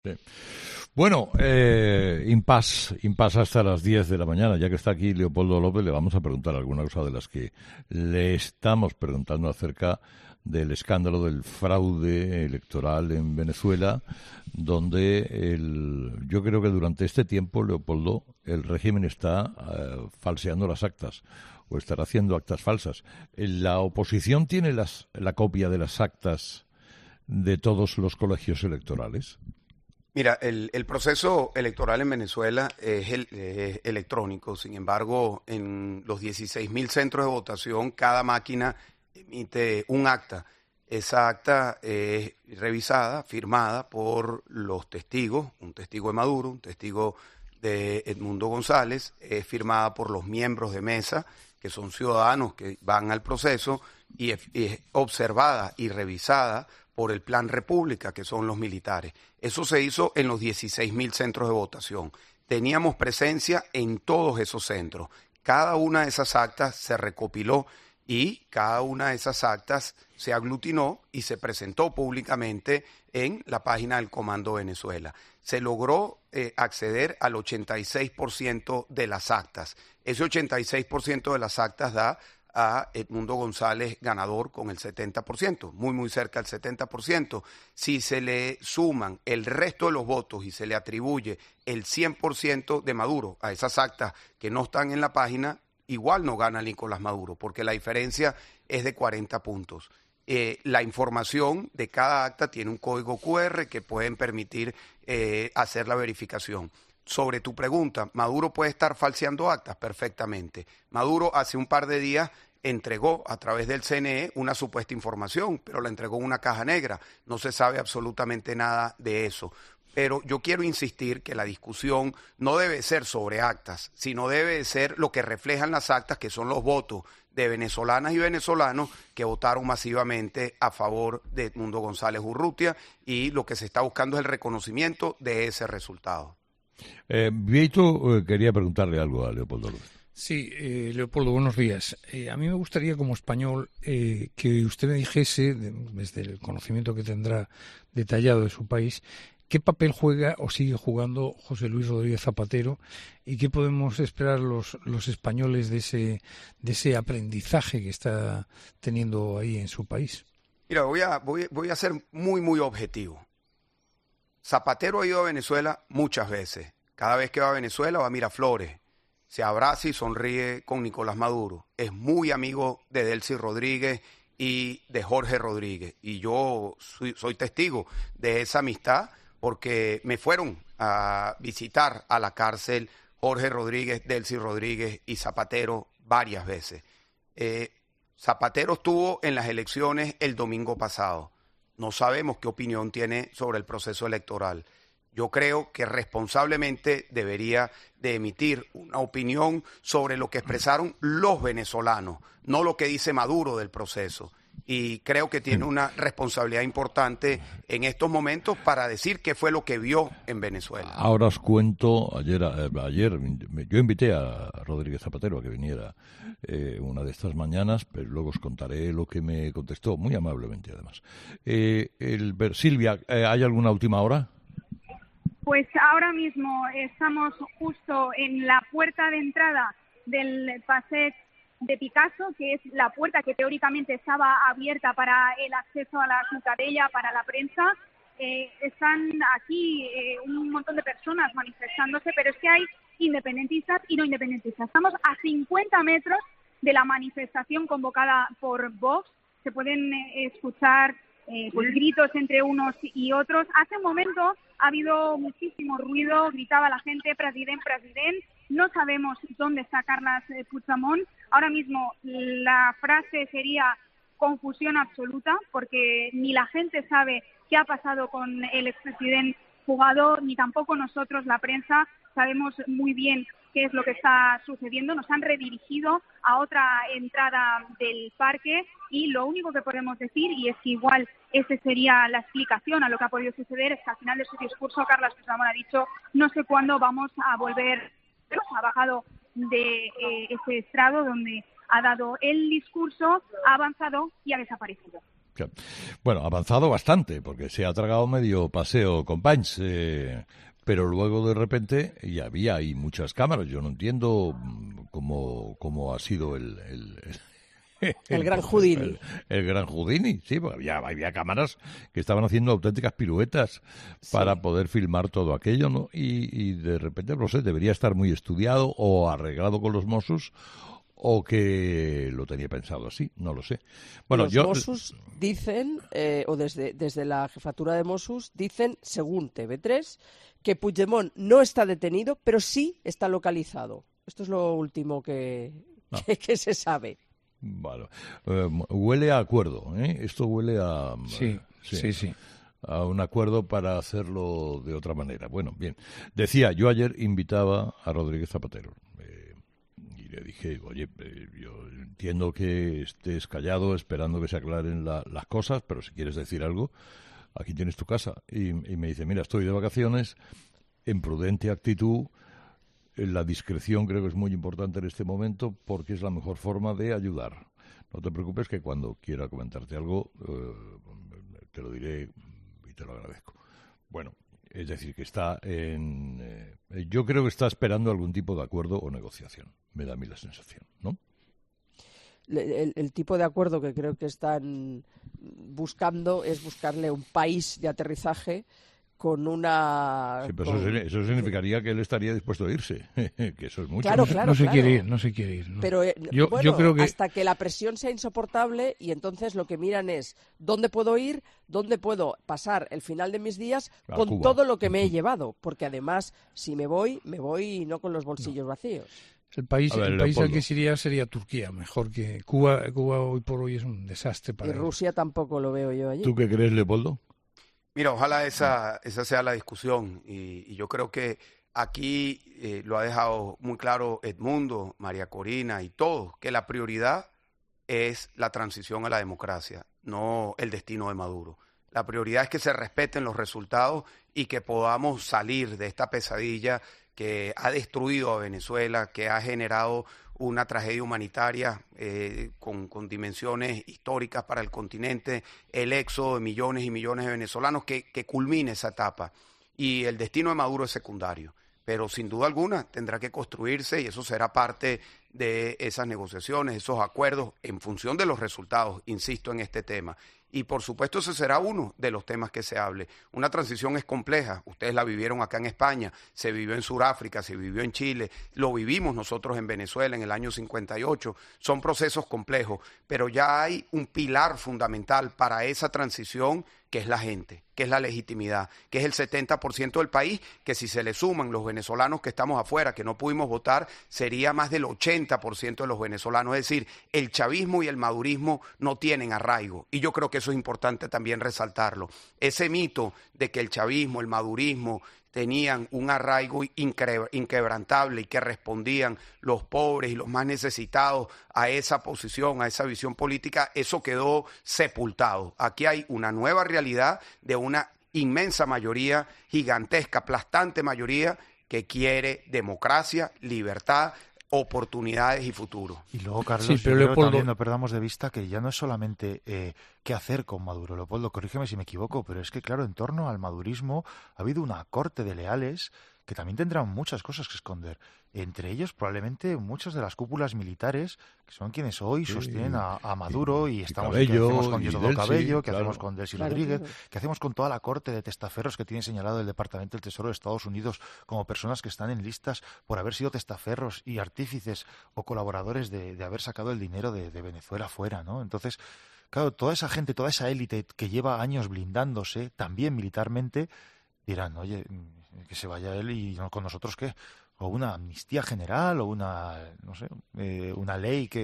Sí. Bueno, impasse hasta las 10 de la mañana. Ya que está aquí Leopoldo López, le vamos a preguntar alguna cosa de las que le estamos preguntando acerca del escándalo del fraude electoral en Venezuela, donde yo creo que durante este tiempo, Leopoldo, el régimen está falseando las actas o estará haciendo actas falsas. ¿La oposición tiene la copia de las actas de todos los colegios electorales? Mira, el proceso electoral en Venezuela es electrónico. Sin embargo, en los 16.000 centros de votación, cada máquina emite un acta. Esa acta es revisada, firmada por los testigos, un testigo de Maduro, un testigo de Edmundo González, es firmada por los miembros de mesa, que son ciudadanos que van al proceso, y es observada y revisada por el Plan República, que son los militares. Eso se hizo en los 16.000 centros de votación. Teníamos presencia en todos esos centros. Cada una de esas actas se recopiló y cada una de esas actas se aglutinó y se presentó públicamente en la página del Comando Venezuela. Se logró acceder al 86% de las actas. Ese 86% de las actas da a Edmundo González ganador con el 70%, muy cerca del 70%. Si se le suman el resto de los votos y se le atribuye el 100% de Maduro a esas actas que no están en la página, igual no gana Nicolás Maduro, porque la diferencia es de 40 puntos. La información de cada acta tiene un código QR que pueden permitir hacer la verificación. Sobre tu pregunta, ¿Maduro puede estar falseando actas? Perfectamente. Maduro hace un par de días entregó a través del CNE una supuesta información, pero la entregó en una caja negra. No se sabe absolutamente nada de eso. Pero yo quiero insistir que la discusión no debe ser sobre actas, sino debe ser lo que reflejan las actas, que son los votos de venezolanas y venezolanos que votaron masivamente a favor de Edmundo González Urrutia, y lo que se está buscando es el reconocimiento de ese resultado. Vieito quería preguntarle algo a Leopoldo López. Sí, Leopoldo, buenos días. A mí me gustaría, como español, que usted me dijese, desde el conocimiento que tendrá detallado de su país, qué papel juega o sigue jugando José Luis Rodríguez Zapatero y qué podemos esperar los españoles de ese aprendizaje que está teniendo ahí en su país. Mira, voy a ser muy objetivo. Zapatero ha ido a Venezuela muchas veces. Cada vez que va a Venezuela va a Miraflores, se abraza y sonríe con Nicolás Maduro. Es muy amigo de Delcy Rodríguez y de Jorge Rodríguez. Y yo soy testigo de esa amistad porque me fueron a visitar a la cárcel Jorge Rodríguez, Delcy Rodríguez y Zapatero varias veces. Zapatero estuvo en las elecciones el domingo pasado. No sabemos qué opinión tiene sobre el proceso electoral. Yo creo que responsablemente debería de emitir una opinión sobre lo que expresaron los venezolanos, no lo que dice Maduro del proceso. Y creo que tiene una responsabilidad importante en estos momentos para decir qué fue lo que vio en Venezuela. Ahora os cuento, ayer yo invité a Rodríguez Zapatero a que viniera una de estas mañanas, pero luego os contaré lo que me contestó, muy amablemente además. Silvia, ¿hay alguna última hora? Pues ahora mismo estamos justo en la puerta de entrada del Passeig de Picasso, que es la puerta que teóricamente estaba abierta para el acceso a la Ciutadella, para la prensa. Están aquí un montón de personas manifestándose, pero es que hay independentistas y no independentistas. Estamos a 50 metros de la manifestación convocada por Vox. Se pueden escuchar pues gritos entre unos y otros. Hace un momento ha habido muchísimo ruido, gritaba la gente, president. No sabemos dónde está Carles Puigdemont. Ahora mismo la frase sería confusión absoluta, porque ni la gente sabe qué ha pasado con el expresidente fugado, ni tampoco nosotros, la prensa, sabemos muy bien qué es lo que está sucediendo. Nos han redirigido a otra entrada del parque y lo único que podemos decir, y es que igual esa sería la explicación a lo que ha podido suceder, es que al final de su discurso Carles Puigdemont ha dicho no sé cuándo vamos a volver. Ha bajado de ese estrado donde ha dado el discurso, ha avanzado y ha desaparecido. Claro. Bueno, avanzado bastante, porque se ha tragado medio paseo con Panch, pero luego de repente ya había ahí muchas cámaras. Yo no entiendo cómo ha sido el gran Houdini. El gran Houdini, sí, porque había cámaras que estaban haciendo auténticas piruetas para poder filmar todo aquello, ¿no? Y de repente, no sé, debería estar muy estudiado o arreglado con los Mossos, o que lo tenía pensado así, no lo sé. Bueno, los Mossos dicen, o desde la jefatura de Mossos, dicen, según TV3, que Puigdemont no está detenido, pero sí está localizado. Esto es lo último que se sabe. Vale. Huele a acuerdo, ¿eh? Esto huele a... Sí. A un acuerdo para hacerlo de otra manera. Bueno, bien. Decía, yo ayer invitaba a Rodríguez Zapatero. Y le dije, oye, yo entiendo que estés callado esperando que se aclaren las cosas, pero si quieres decir algo, aquí tienes tu casa. Y me dice, mira, estoy de vacaciones, en prudente actitud, la discreción creo que es muy importante en este momento porque es la mejor forma de ayudar. No te preocupes que cuando quiera comentarte algo, te lo diré y te lo agradezco. Bueno, es decir, que está yo creo que está esperando algún tipo de acuerdo o negociación. Me da a mí la sensación, ¿no? El tipo de acuerdo que creo que están buscando es buscarle un país de aterrizaje con una... Sí, pero eso significaría que él estaría dispuesto a irse, que eso es mucho. Claro, no se quiere ir. ¿No? Pero yo creo que... hasta que la presión sea insoportable y entonces lo que miran es dónde puedo ir, dónde puedo pasar el final de mis días con Cuba. todo lo que me he llevado, porque además si me voy no con los bolsillos vacíos. El país al que se iría sería Turquía, mejor que Cuba. Cuba hoy por hoy es un desastre para Y Rusia tampoco lo veo yo allí. ¿Tú qué crees, Leopoldo? Mira, ojalá esa sea la discusión y yo creo que aquí lo ha dejado muy claro Edmundo, María Corina y todos, que la prioridad es la transición a la democracia, no el destino de Maduro. La prioridad es que se respeten los resultados y que podamos salir de esta pesadilla que ha destruido a Venezuela, que ha generado una tragedia humanitaria con dimensiones históricas para el continente, el éxodo de millones y millones de venezolanos, que culmine esa etapa. Y el destino de Maduro es secundario, pero sin duda alguna tendrá que construirse y eso será parte de esas negociaciones, esos acuerdos en función de los resultados, insisto en este tema. Y por supuesto ese será uno de los temas que se hable. Una transición es compleja, ustedes la vivieron acá en España, se vivió en Sudáfrica, se vivió en Chile, lo vivimos nosotros en Venezuela en el año 58, son procesos complejos, pero ya hay un pilar fundamental para esa transición que es la gente, que es la legitimidad, que es el 70% del país, que si se le suman los venezolanos que estamos afuera, que no pudimos votar, sería más del 80% de los venezolanos. Es decir, el chavismo y el madurismo no tienen arraigo. Y yo creo que eso es importante también resaltarlo. Ese mito de que el chavismo, el madurismo tenían un arraigo inquebrantable y que respondían los pobres y los más necesitados a esa posición, a esa visión política, eso quedó sepultado. Aquí hay una nueva realidad de una inmensa mayoría, gigantesca, aplastante mayoría, que quiere democracia, libertad, oportunidades y futuro. Y luego, Carlos, sí, pero yo creo también no perdamos de vista que ya no es solamente qué hacer con Maduro. Leopoldo, corrígeme si me equivoco, pero es que, claro, en torno al madurismo ha habido una corte de leales que también tendrán muchas cosas que esconder. Entre ellos, probablemente, muchas de las cúpulas militares, que son quienes hoy sostienen a Maduro y estamos Cabello, ¿qué hacemos con Diosdado Cabello? ¿Qué claro. hacemos con Delcy Claro, Rodríguez? claro. ¿Qué hacemos con toda la corte de testaferros que tiene señalado el Departamento del Tesoro de Estados Unidos como personas que están en listas por haber sido testaferros y artífices o colaboradores de haber sacado el dinero de Venezuela fuera, ¿no? Entonces, claro, toda esa gente, toda esa élite que lleva años blindándose, también militarmente, dirán, oye, que se vaya él y no con nosotros, ¿qué? O una amnistía general o una, no sé, una ley que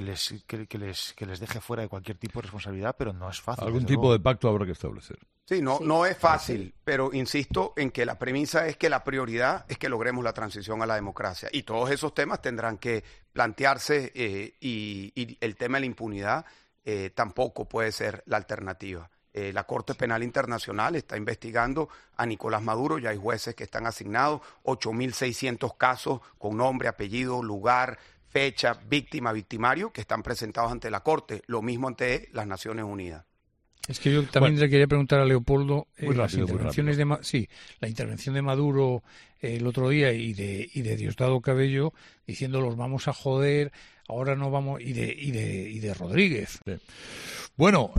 les deje fuera de cualquier tipo de responsabilidad, pero no es fácil. Algún tipo de pacto habrá que establecer. Sí, no es fácil, pero insisto en que la premisa es que la prioridad es que logremos la transición a la democracia. Y todos esos temas tendrán que plantearse y el tema de la impunidad tampoco puede ser la alternativa. La Corte Penal Internacional está investigando a Nicolás Maduro, ya hay jueces que están asignados, 8.600 casos con nombre, apellido, lugar, fecha, víctima, victimario, que están presentados ante la Corte, lo mismo ante las Naciones Unidas. Es que yo también le quería preguntar a Leopoldo las rápido, intervenciones la intervención de Maduro el otro día y de Diosdado Cabello diciendo los vamos a joder, ahora no vamos, y de Rodríguez. Sí. Bueno,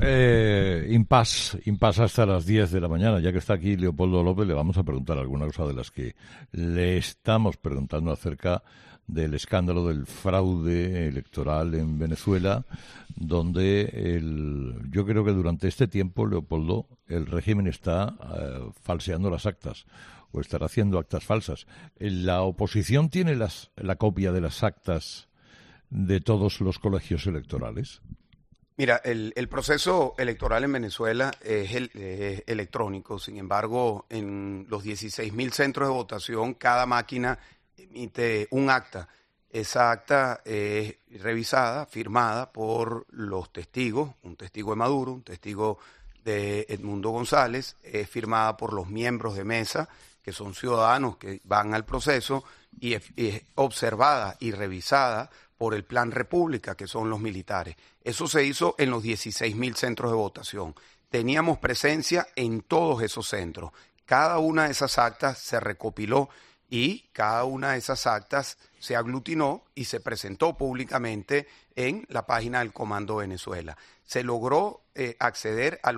impasse hasta las 10 de la mañana. Ya que está aquí Leopoldo López, le vamos a preguntar alguna cosa de las que le estamos preguntando acerca del escándalo del fraude electoral en Venezuela, donde yo creo que durante este tiempo, Leopoldo, el régimen está falseando las actas o estará haciendo actas falsas. ¿La oposición tiene la copia de las actas de todos los colegios electorales? Mira, el proceso electoral en Venezuela es electrónico. Sin embargo, en los 16.000 centros de votación, cada máquina emite un acta. Esa acta es revisada, firmada por los testigos, un testigo de Maduro, un testigo de Edmundo González, es firmada por los miembros de mesa, que son ciudadanos que van al proceso, y es observada y revisada por el Plan República, que son los militares. Eso se hizo en los 16.000 centros de votación. Teníamos presencia en todos esos centros. Cada una de esas actas se recopiló y cada una de esas actas se aglutinó y se presentó públicamente en la página del Comando Venezuela. Se logró acceder al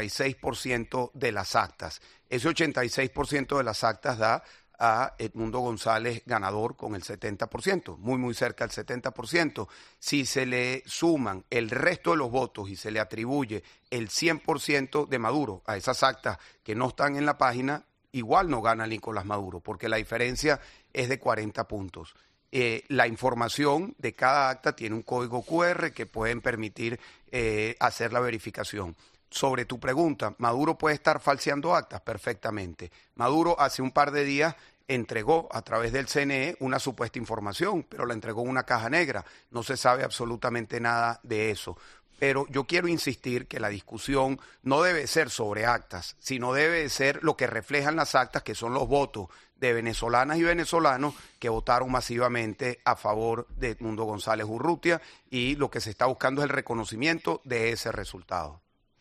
86% de las actas. Ese 86% de las actas da a Edmundo González ganador con el 70%, muy cerca del 70%. Si se le suman el resto de los votos y se le atribuye el 100% de Maduro a esas actas que no están en la página, igual no gana Nicolás Maduro, porque la diferencia es de 40 puntos. La información de cada acta tiene un código QR que pueden permitir hacer la verificación. Sobre tu pregunta, ¿Maduro puede estar falseando actas? Perfectamente. Maduro hace un par de días entregó a través del CNE una supuesta información, pero la entregó en una caja negra. No se sabe absolutamente nada de eso. Pero yo quiero insistir que la discusión no debe ser sobre actas, sino debe ser lo que reflejan las actas, que son los votos de venezolanas y venezolanos que votaron masivamente a favor de Edmundo González Urrutia, y lo que se está buscando es el reconocimiento de ese resultado.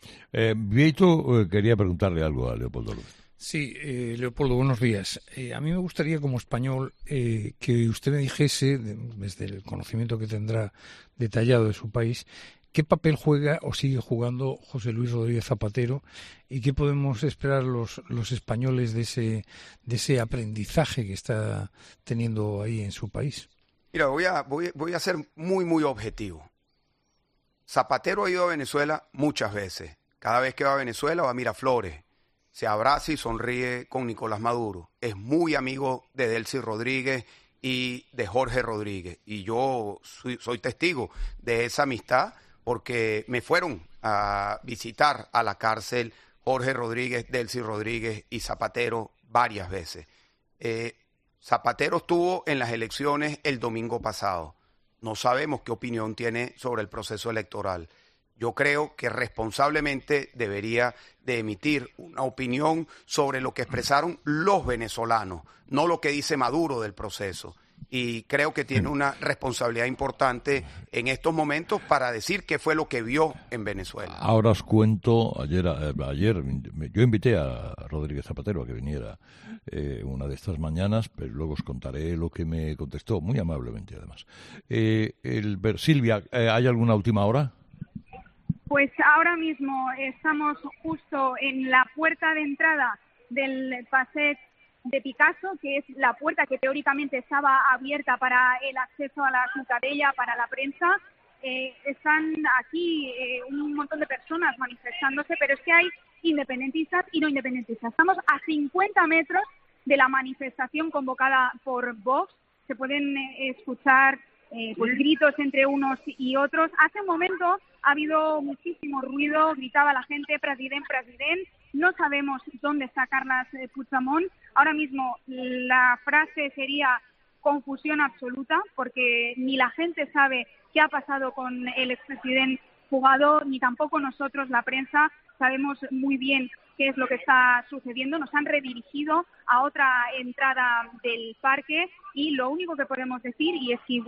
Vieito quería preguntarle algo a Leopoldo López. Sí, Leopoldo, buenos días. A mí me gustaría, como español, que usted me dijese, desde el conocimiento que tendrá detallado de su país, qué papel juega o sigue jugando José Luis Rodríguez Zapatero y qué podemos esperar los españoles de ese aprendizaje que está teniendo ahí en su país. Mira, voy a ser muy objetivo. Zapatero ha ido a Venezuela muchas veces. Cada vez que va a Venezuela va a Miraflores, se abraza y sonríe con Nicolás Maduro. Es muy amigo de Delcy Rodríguez y de Jorge Rodríguez. Y yo soy testigo de esa amistad porque me fueron a visitar a la cárcel Jorge Rodríguez, Delcy Rodríguez y Zapatero varias veces. Zapatero estuvo en las elecciones el domingo pasado. No sabemos qué opinión tiene sobre el proceso electoral. Yo creo que responsablemente debería de emitir una opinión sobre lo que expresaron los venezolanos, no lo que dice Maduro del proceso. Y creo que tiene una responsabilidad importante en estos momentos para decir qué fue lo que vio en Venezuela. Ahora os cuento, ayer yo invité a Rodríguez Zapatero a que viniera una de estas mañanas, pero luego os contaré lo que me contestó, muy amablemente además. Silvia, ¿hay alguna última hora? Pues ahora mismo estamos justo en la puerta de entrada del Passeig de Picasso, que es la puerta que teóricamente estaba abierta para el acceso a la Ciutadella, para la prensa. Están aquí un montón de personas manifestándose, pero es que hay independentistas y no independentistas. Estamos a 50 metros de la manifestación convocada por Vox. Se pueden escuchar pues gritos entre unos y otros. Hace un momento ha habido muchísimo ruido, gritaba la gente, president, president. No sabemos dónde está Carles Puigdemont. Ahora mismo la frase sería confusión absoluta, porque ni la gente sabe qué ha pasado con el expresidente Fugado, ni tampoco nosotros, la prensa, sabemos muy bien qué es lo que está sucediendo. Nos han redirigido a otra entrada del parque y lo único que podemos decir, y es que igual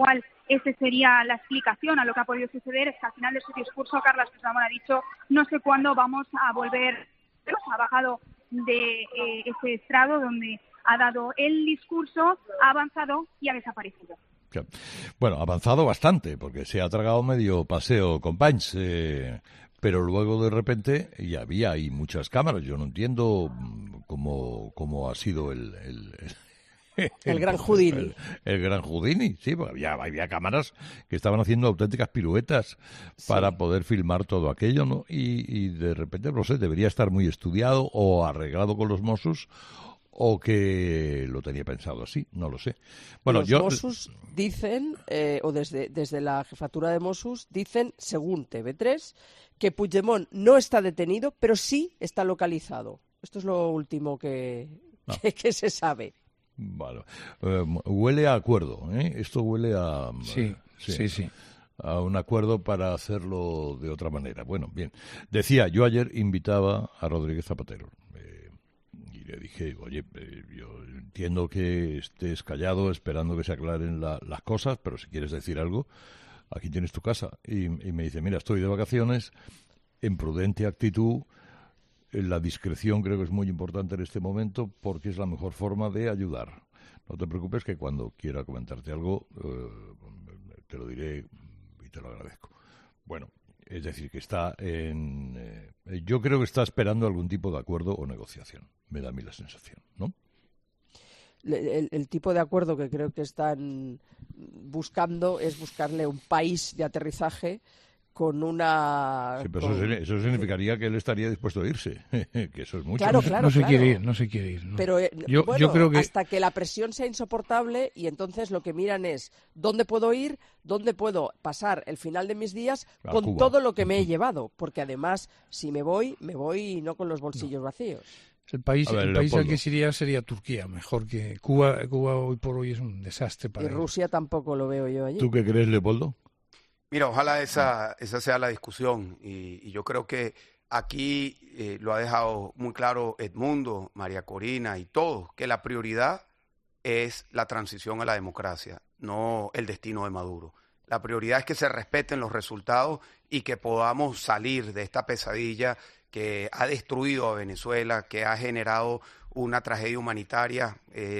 esa sería la explicación a lo que ha podido suceder. Es que al final de su discurso Carles Puigdemont ha dicho no sé cuándo vamos a volver, ha bajado de ese estrado donde ha dado el discurso, ha avanzado y ha desaparecido. Bueno, ha avanzado bastante, porque se ha tragado medio paseo con Panys, pero luego de repente ya había ahí muchas cámaras. Yo no entiendo cómo ha sido el gran Houdini. El gran Houdini, sí, porque había cámaras que estaban haciendo auténticas piruetas para poder filmar todo aquello, ¿no? Y de repente, no sé, debería estar muy estudiado o arreglado con los Mossos, o que lo tenía pensado así, no lo sé. Bueno, los Mossos dicen, o desde la jefatura de Mossos, dicen, según TV3, que Puigdemont no está detenido, pero sí está localizado. Esto es lo último que se sabe. Vale. Huele a acuerdo, ¿eh? Esto huele a... Sí. A un acuerdo para hacerlo de otra manera. Bueno, bien. Decía, yo ayer invitaba a Rodríguez Zapatero. Le dije, oye, yo entiendo que estés callado esperando que se aclaren las cosas, pero si quieres decir algo, aquí tienes tu casa. Y me dice, mira, estoy de vacaciones, en prudente actitud, la discreción creo que es muy importante en este momento porque es la mejor forma de ayudar. No te preocupes que cuando quiera comentarte algo, te lo diré y te lo agradezco. Bueno, es decir, que está yo creo que está esperando algún tipo de acuerdo o negociación. Me da a mí la sensación, ¿no? El tipo de acuerdo que creo que están buscando es buscarle un país de aterrizaje con una... Sí, pero eso significaría que él estaría dispuesto a irse, que eso es mucho. Claro, no se quiere ir. ¿no? Pero yo creo que... hasta que la presión sea insoportable y entonces lo que miran es dónde puedo ir, dónde puedo pasar el final de mis días con Cuba. todo lo que me he llevado, porque además si me voy no con los bolsillos vacíos. El país Leopoldo. al que se iría sería Turquía, mejor que Cuba. Cuba hoy por hoy es un desastre para Y Rusia tampoco lo veo yo allí. ¿Tú qué crees, Leopoldo? Mira, ojalá esa sea la discusión y yo creo que aquí lo ha dejado muy claro Edmundo, María Corina y todos, que la prioridad es la transición a la democracia, no el destino de Maduro. La prioridad es que se respeten los resultados y que podamos salir de esta pesadilla que ha destruido a Venezuela, que ha generado una tragedia humanitaria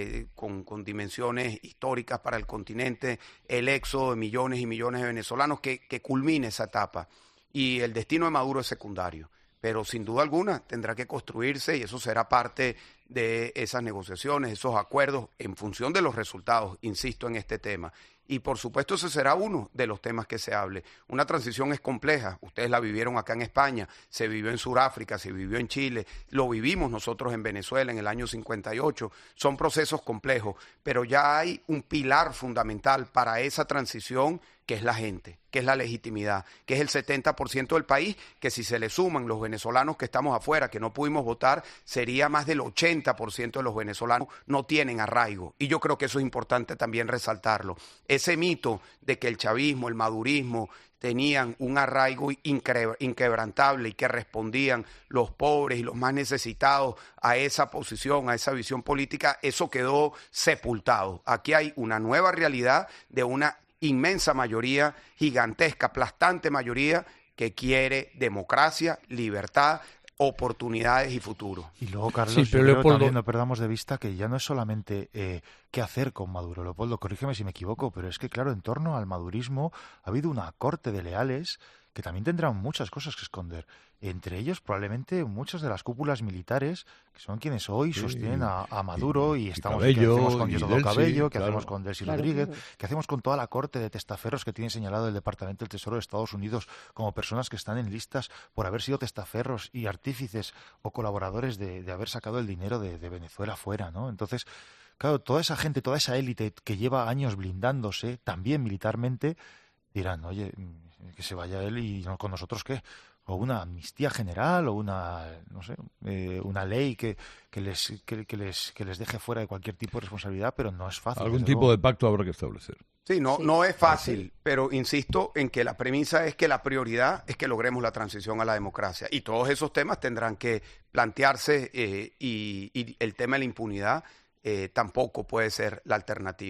con dimensiones históricas para el continente, el éxodo de millones y millones de venezolanos, que culmine esa etapa. Y el destino de Maduro es secundario, pero sin duda alguna tendrá que construirse y eso será parte de esas negociaciones, esos acuerdos en función de los resultados, insisto en este tema. Y por supuesto ese será uno de los temas que se hable. Una transición es compleja, ustedes la vivieron acá en España, se vivió en Sudáfrica, se vivió en Chile, lo vivimos nosotros en Venezuela en el año 58, son procesos complejos, pero ya hay un pilar fundamental para esa transición que es la gente, que es la legitimidad, que es el 70% del país, que si se le suman los venezolanos que estamos afuera, que no pudimos votar, sería más del 80% de los venezolanos no tienen arraigo. Y yo creo que eso es importante también resaltarlo. Ese mito de que el chavismo, el madurismo, tenían un arraigo inquebrantable y que respondían los pobres y los más necesitados a esa posición, a esa visión política, eso quedó sepultado. Aquí hay una nueva realidad de una inmensa mayoría, gigantesca, aplastante mayoría que quiere democracia, libertad, oportunidades y futuro. Y luego, Carlos, sí, pero Leopoldo... también no perdamos de vista que ya no es solamente qué hacer con Maduro. Leopoldo, corrígeme si me equivoco, pero es que, claro, en torno al madurismo ha habido una corte de leales que también tendrán muchas cosas que esconder. Entre ellos, probablemente, muchas de las cúpulas militares, que son quienes hoy sostienen a Maduro y estamos Cabello, ¿qué hacemos con Diosdado Delcy, Cabello? ¿Qué claro. hacemos con Delcy Rodríguez? ¿Qué hacemos con toda la corte de testaferros que tiene señalado el Departamento del Tesoro de Estados Unidos como personas que están en listas por haber sido testaferros y artífices o colaboradores de haber sacado el dinero de Venezuela fuera, ¿no? Entonces, claro, toda esa gente, toda esa élite que lleva años blindándose, también militarmente, dirán, oye, que se vaya él y no con nosotros, ¿qué? O una amnistía general o una, no sé, una ley que les deje fuera de cualquier tipo de responsabilidad, pero no es fácil. Algún tipo de pacto habrá que establecer. Sí, no es fácil, pero insisto en que la premisa es que la prioridad es que logremos la transición a la democracia y todos esos temas tendrán que plantearse y el tema de la impunidad tampoco puede ser la alternativa.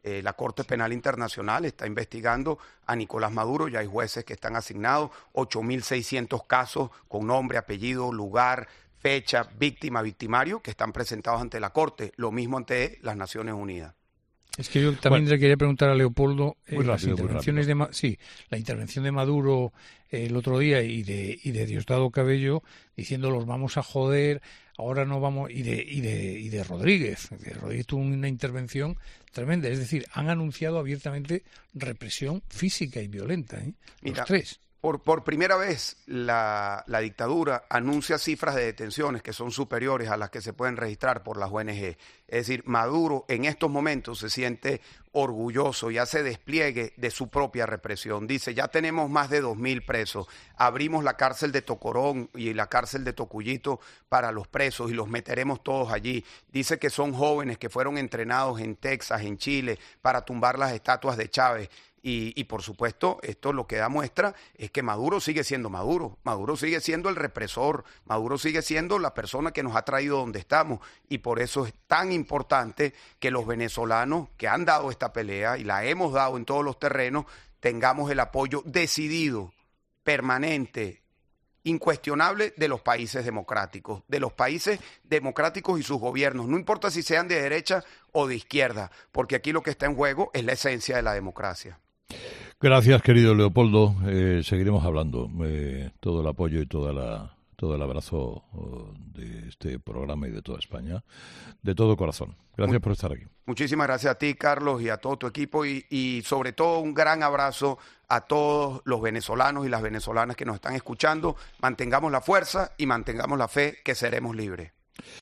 La Corte Penal Internacional está investigando a Nicolás Maduro, ya hay jueces que están asignados, 8.600 casos con nombre, apellido, lugar, fecha, víctima, victimario, que están presentados ante la Corte, lo mismo ante las Naciones Unidas. Es que yo también le quería preguntar a Leopoldo la intervención de Maduro el otro día y de Diosdado Cabello diciendo los vamos a joder, ahora no vamos, y de Rodríguez. Rodríguez tuvo una intervención tremenda, es decir, han anunciado abiertamente represión física y violenta, Mira, los tres. Por primera vez la dictadura anuncia cifras de detenciones que son superiores a las que se pueden registrar por las ONG. Es decir, Maduro en estos momentos se siente orgulloso y hace despliegue de su propia represión. Dice, ya tenemos más de 2.000 presos, abrimos la cárcel de Tocorón y la cárcel de Tocuyito para los presos y los meteremos todos allí. Dice que son jóvenes que fueron entrenados en Texas, en Chile, para tumbar las estatuas de Chávez. Y por supuesto, esto lo que da muestra es que Maduro sigue siendo Maduro. Maduro sigue siendo el represor. Maduro sigue siendo la persona que nos ha traído donde estamos. Y por eso es tan importante que los venezolanos que han dado esta pelea, y la hemos dado en todos los terrenos, tengamos el apoyo decidido, permanente, incuestionable de los países democráticos y sus gobiernos, no importa si sean de derecha o de izquierda, porque aquí lo que está en juego es la esencia de la democracia. Gracias, querido Leopoldo. Seguiremos hablando. Todo el apoyo y todo el abrazo de este programa y de toda España, de todo corazón. Gracias por estar aquí. Muchísimas gracias a ti, Carlos, y a todo tu equipo, y sobre todo un gran abrazo a todos los venezolanos y las venezolanas que nos están escuchando. Mantengamos la fuerza y mantengamos la fe que seremos libres.